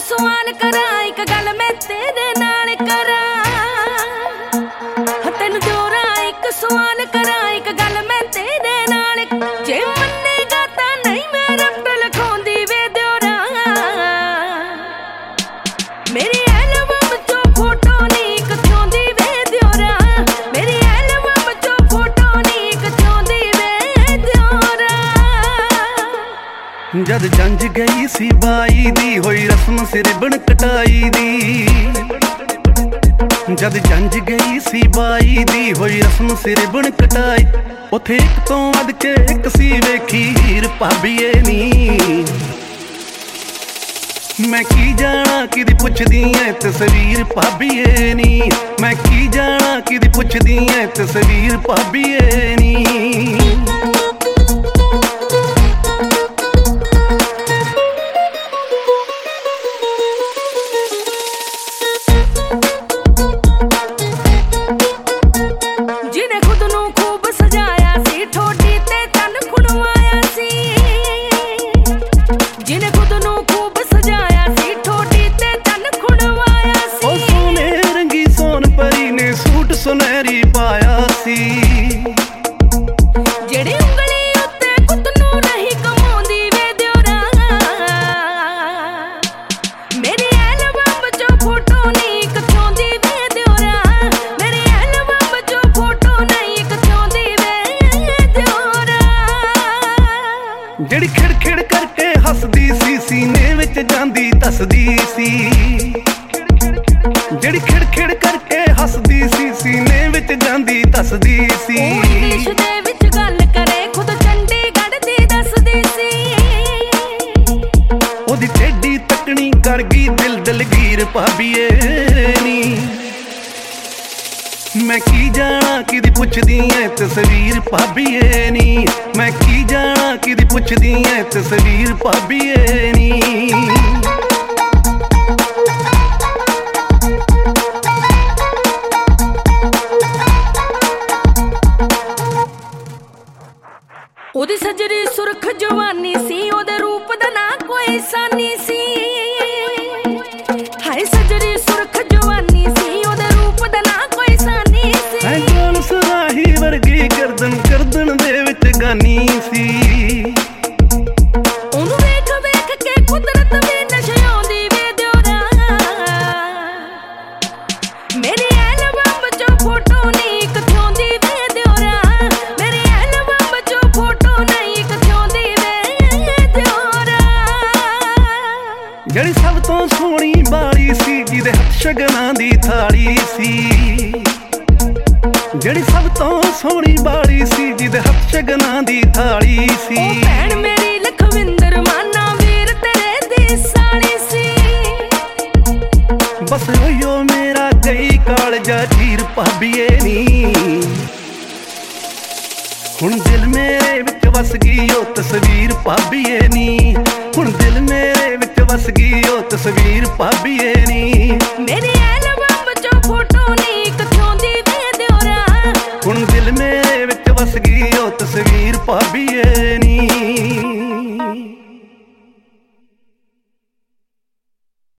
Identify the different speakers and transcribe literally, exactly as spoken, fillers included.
Speaker 1: सवाल करा एक गल मैं तेरे नाल करा तेन जोरा एक सवाल करा एक गल मैं तेरे नाल जे मन्नेगा तां नहीं मैं रब लिखाउंदी वे दियोरा मेरी एल्बम चो फोटो नहीं खिचाउंदी वे दियोरा मेरी एल्बम चो फोटो नहीं खिचाउंदी वे दियोरा
Speaker 2: जद जंज गई सी बाई दी होई रस्म सिर बन कटाई दी जद जंज गई सी बाई दी होई रस्म सिर बन कटाई उथे एक तो वध के एक सी वेखी हीर भाभीए नी मैं की जाना किदी पुछदी ऐ तस्वीर भाभीए नी मैं की जाना किदी पुछदी ऐ तस्वीर भाभीए नी सुनहरी पाया सी
Speaker 1: जेड़ी उंगली उत्ते कुत नू नहीं कमाउंदी वे दियोरा मेरी एल्बम चो फोटो नहीं खिचाउंदी वे दियोरा मेरी एल्बम चो फोटो नहीं खिचाउंदी वे दियोरा
Speaker 2: जेड़ी खिड़ खिड़ करके हसदी सी सीने विच जांदी दसदी सी जेड़ी खिड़ खिड़ करके हसदी सी सीने विच जांदी दसदी सी
Speaker 1: इंग्लिश दे विच गल करे खुद चंडीगढ़ दी दसदी सी
Speaker 2: ओदी टेडी तकनी कर गई दिल दलगीर भाभीए नी मैं की जाना किदी पुछदी ऐ तस्वीर भाभीए नी मैं की जाना किदी पुछदी ऐ तस्वीर भाभीए नी
Speaker 1: ओदी सजरी सुरख जवानी सी ओदे रूप दा ना कोई सानी सी हाय सजरी सुरख जवानी सी ओदे रूप दा ना कोई सानी सी
Speaker 2: है जान सराही वर्गी गर्दन गर्दन दे विच गानी सी
Speaker 1: ओनू वेख वेख के कुदरत भी नशाउंदी वे दियोरा मेरी एल्बम चो फोटो नहीं खिचाउंदी वे दियोरा मेरी एल्बम चो फोटो नहीं खिचाउंदी वे दियोरा
Speaker 2: ਜਿਹੜੀ ਸਭ ਤੋਂ ਸੋਹਣੀ ਬਾਲੀ ਸੀ ਜਿਹਦੇ ਹੱਥ ਸ਼ਗਨਾਂ ਦੀ ਥਾਲੀ ਸੀ ਜਿਹੜੀ ਸਭ ਤੋਂ ਸੋਹਣੀ ਬਾਲੀ ਸੀ ਜਿਹਦੇ ਹੱਥ ਸ਼ਗਨਾਂ ਦੀ ਥਾਲੀ ਸੀ
Speaker 1: ਉਹ ਭੈਣ ਮੇਰੀ ਲਖਵਿੰਦਰ ਮਾਨਾ ਵੀਰ ਤੇਰੇ ਦੀ ਸਾਲੀ ਸੀ
Speaker 2: ਬਸ ਓਯੋ ਮੇਰਾ ਗਈ ਕਾਲਜਾ ਚੀਰ ਭਾਭੀਏ ਨੀ ਹੁਣ ਦਿਲ ਮੇਰੇ ਵਿੱਚ ਵਸ ਗਈ ਉਹ ਤਸਵੀਰ ਭਾਭੀਏ ਨੀ ਹੁਣ ਦਿਲ ਮੇਰੇ ਵਿੱਚ ਵਸ ਗਈ ਉਹ ਤਸਵੀਰ ਭਾਭੀਏ ਨੀ